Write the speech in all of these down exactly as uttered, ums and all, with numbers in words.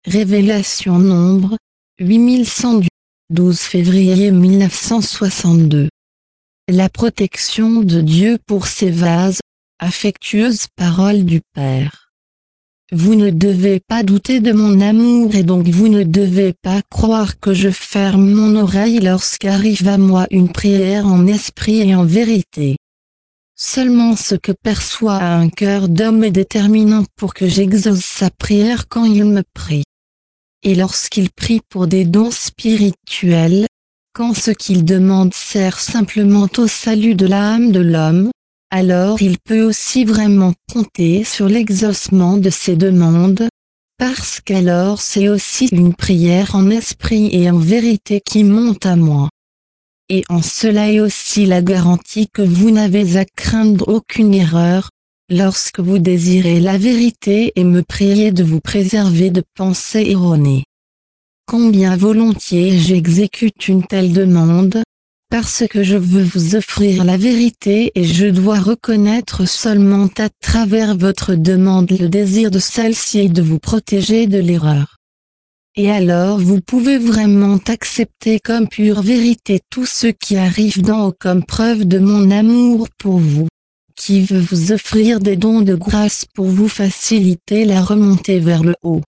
Révélation Nombre, huit mille cent douze février mille neuf cent soixante-deux. La protection de Dieu pour ses vases, affectueuse parole du Père. Vous ne devez pas douter de mon amour et donc vous ne devez pas croire que je ferme mon oreille lorsqu'arrive à moi une prière en esprit et en vérité. Seulement ce que perçoit un cœur d'homme est déterminant pour que j'exauce sa prière quand il me prie. Et lorsqu'il prie pour des dons spirituels, quand ce qu'il demande sert simplement au salut de l'âme de l'homme, alors il peut aussi vraiment compter sur l'exaucement de ses demandes, parce qu'alors c'est aussi une prière en esprit et en vérité qui monte à moi. Et en cela est aussi la garantie que vous n'avez à craindre aucune erreur, lorsque vous désirez la vérité et me priez de vous préserver de pensées erronées. Combien volontiers j'exécute une telle demande, parce que je veux vous offrir la vérité et je dois reconnaître seulement à travers votre demande le désir de celle-ci et de vous protéger de l'erreur. Et alors vous pouvez vraiment accepter comme pure vérité tout ce qui arrive d'en haut comme preuve de mon amour pour vous, qui veut vous offrir des dons de grâce pour vous faciliter la remontée vers le haut.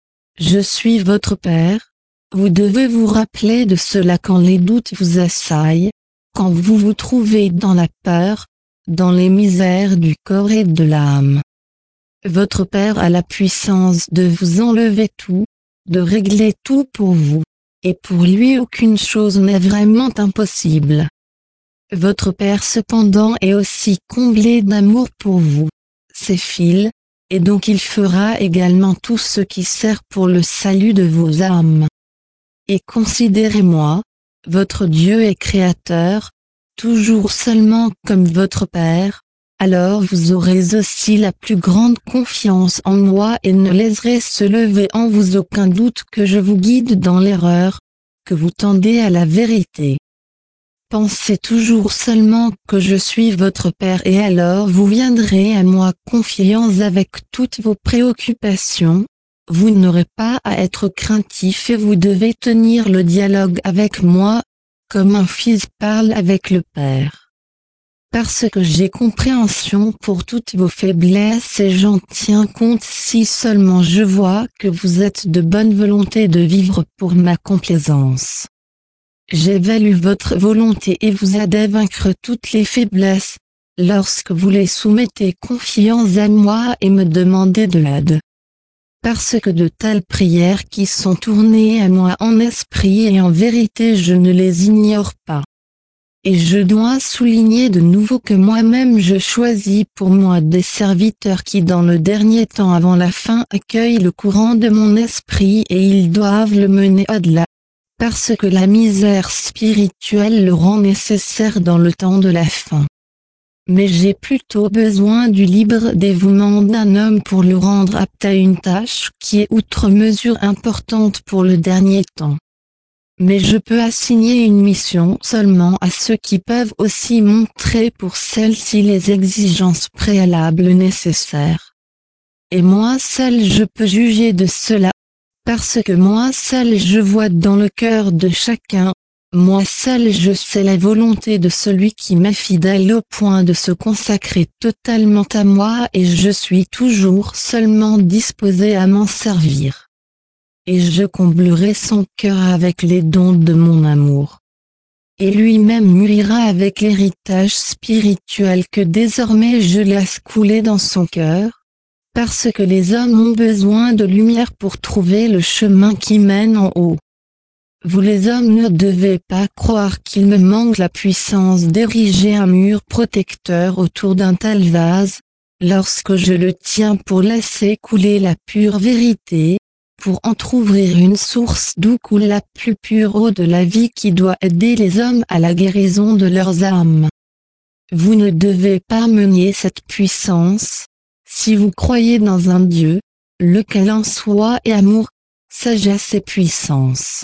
Je suis votre Père, vous devez vous rappeler de cela quand les doutes vous assaillent, quand vous vous trouvez dans la peur, dans les misères du corps et de l'âme. Votre Père a la puissance de vous enlever tout, de régler tout pour vous, et pour lui aucune chose n'est vraiment impossible. Votre Père cependant est aussi comblé d'amour pour vous, ses fils, et donc il fera également tout ce qui sert pour le salut de vos âmes. Et considérez-moi, votre Dieu et Créateur, toujours seulement comme votre Père, alors vous aurez aussi la plus grande confiance en moi et ne laisserez se lever en vous aucun doute que je vous guide dans l'erreur, que vous tendez à la vérité. Pensez toujours seulement que je suis votre Père et alors vous viendrez à moi confiants avec toutes vos préoccupations, vous n'aurez pas à être craintif et vous devez tenir le dialogue avec moi, comme un fils parle avec le Père. Parce que j'ai compréhension pour toutes vos faiblesses et j'en tiens compte si seulement je vois que vous êtes de bonne volonté de vivre pour ma complaisance. J'évalue votre volonté et vous aide à vaincre toutes les faiblesses, lorsque vous les soumettez confiants à moi et me demandez de l'aide. Parce que de telles prières qui sont tournées à moi en esprit et en vérité je ne les ignore pas. Et je dois souligner de nouveau que moi-même je choisis pour moi des serviteurs qui dans le dernier temps avant la fin accueillent le courant de mon esprit et ils doivent le mener au-delà, parce que la misère spirituelle le rend nécessaire dans le temps de la fin. Mais j'ai plutôt besoin du libre dévouement d'un homme pour le rendre apte à une tâche qui est outre mesure importante pour le dernier temps. Mais je peux assigner une mission seulement à ceux qui peuvent aussi montrer pour celle-ci les exigences préalables nécessaires. Et moi seul je peux juger de cela, parce que moi seul je vois dans le cœur de chacun, moi seul je sais la volonté de celui qui m'est fidèle au point de se consacrer totalement à moi et je suis toujours seulement disposé à m'en servir. Et je comblerai son cœur avec les dons de mon amour. Et lui-même mûrira avec l'héritage spirituel que désormais je laisse couler dans son cœur, parce que les hommes ont besoin de lumière pour trouver le chemin qui mène en haut. Vous les hommes ne devez pas croire qu'il me manque la puissance d'ériger un mur protecteur autour d'un tel vase, lorsque je le tiens pour laisser couler la pure vérité, pour entr'ouvrir une source d'où coule la plus pure eau de la vie qui doit aider les hommes à la guérison de leurs âmes. Vous ne devez pas mener cette puissance, si vous croyez dans un Dieu, lequel en soi est amour, sagesse et puissance.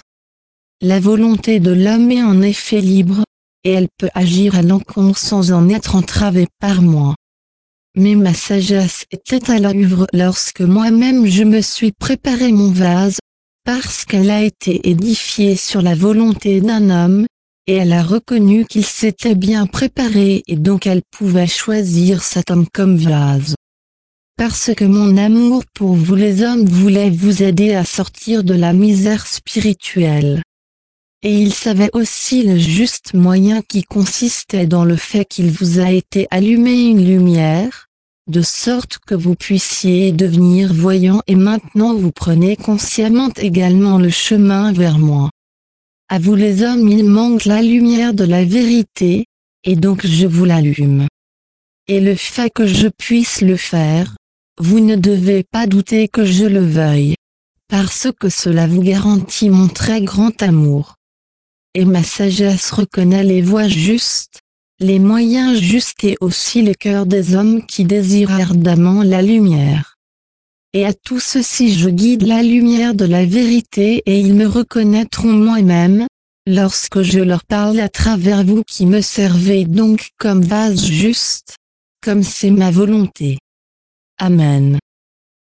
La volonté de l'homme est en effet libre, et elle peut agir à l'encontre sans en être entravée par moi. Mais ma sagesse était à l'œuvre lorsque moi-même je me suis préparé mon vase, parce qu'elle a été édifiée sur la volonté d'un homme, et elle a reconnu qu'il s'était bien préparé et donc elle pouvait choisir cet homme comme vase. Parce que mon amour pour vous les hommes voulait vous aider à sortir de la misère spirituelle. Et il savait aussi le juste moyen qui consistait dans le fait qu'il vous a été allumé une lumière, de sorte que vous puissiez devenir voyant et maintenant vous prenez consciemment également le chemin vers moi. À vous les hommes il manque la lumière de la vérité, et donc je vous l'allume. Et le fait que je puisse le faire, vous ne devez pas douter que je le veuille, parce que cela vous garantit mon très grand amour. Et ma sagesse reconnaît les voies justes, les moyens justes et aussi le cœur des hommes qui désirent ardemment la lumière. Et à tout ceci je guide la lumière de la vérité et ils me reconnaîtront moi-même, lorsque je leur parle à travers vous qui me servez donc comme vase juste, comme c'est ma volonté. Amen.